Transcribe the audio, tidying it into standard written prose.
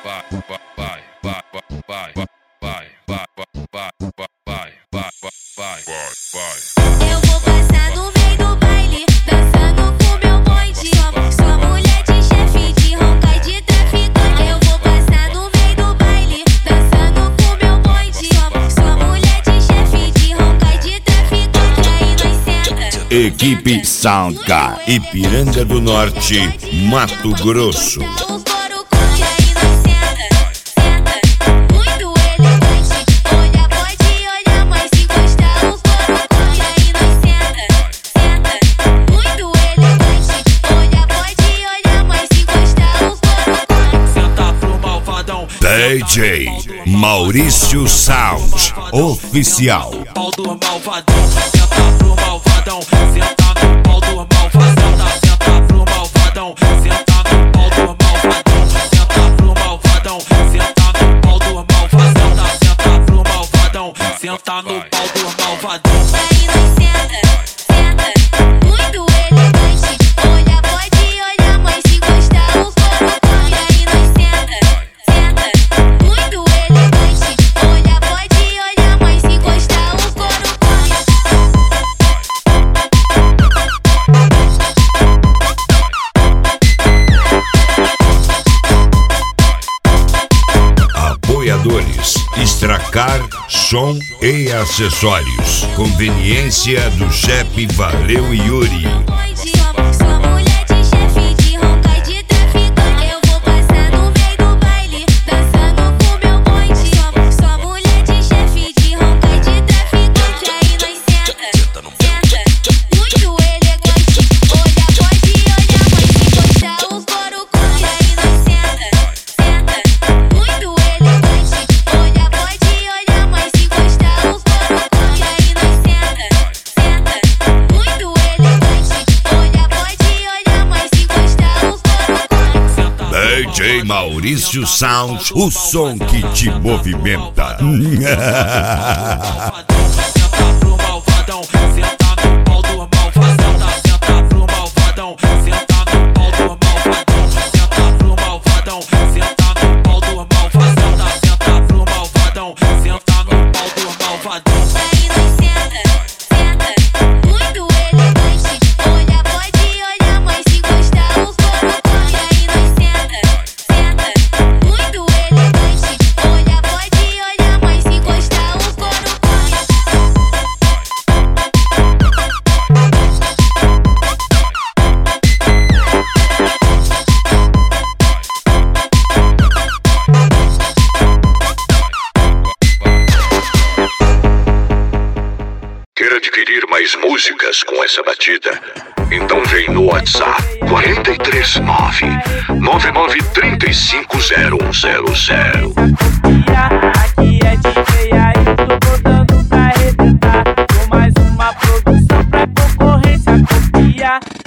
Eu vou passar no meio do baile, dançando com meu bonde. Sou mulher de chefe, de ronca e de traficante. Eu vou passar no meio do baile, dançando com meu bonde. Sou mulher de chefe, de ronca e de traficante. Aí nós senta. Equipe Soundcar, Ipiranga do Norte, Mato Grosso. DJ Maurício Sound Oficial. Pau do malvadão, senta pro malvadão, senta no pau do malvadão, senta pro malvadão, senta no pau do malvadão, senta pro malvadão, senta no pau do malvadão, senta pro malvadão, senta no pau do malvadão. Aí nós senta, muito elegante. Olha, pode olhar, mas se gostar o couro come. Aí nós senta, muito elegante. Olha, pode olhar, mas se gostar o couro come. Apoiadores: Extracar, som e acessórios. Conveniência do chefe Valeu Yuri. Sou mulher de chefe, de ronca e de traficante. Eu vou passar no meio do baile, dançando com meu bonde. Sou mulher de chefe, de ronca e de traficante. Aí nós senta, muito elegante. Olha, pode olhar, mas se gostar o couro come. Aí nós senta, muito elegante. Olha, pode olhar, mas se gostar o couro come. Aí nós senta, muito elegante. Olha, pode olhar, mas se gostar o couro come. DJ Maurício Sound, o som que te movimenta. Senta pro malvadão, senta no pau do malvadão, senta pro malvadão, senta no pau do malvadão, senta pro malvadão, senta no pau do malvadão, senta pro malvadão, senta no pau do malvadão. Aí nós senta, muito elegante. Olha, pode olhar, mas se gostar o couro come. Aí nós senta, muito elegante. Olha, pode olhar, mas se gostar o couro come. Quer adquirir mais músicas com essa batida? Então vem no WhatsApp 439 99 35 0100. Aqui é DJ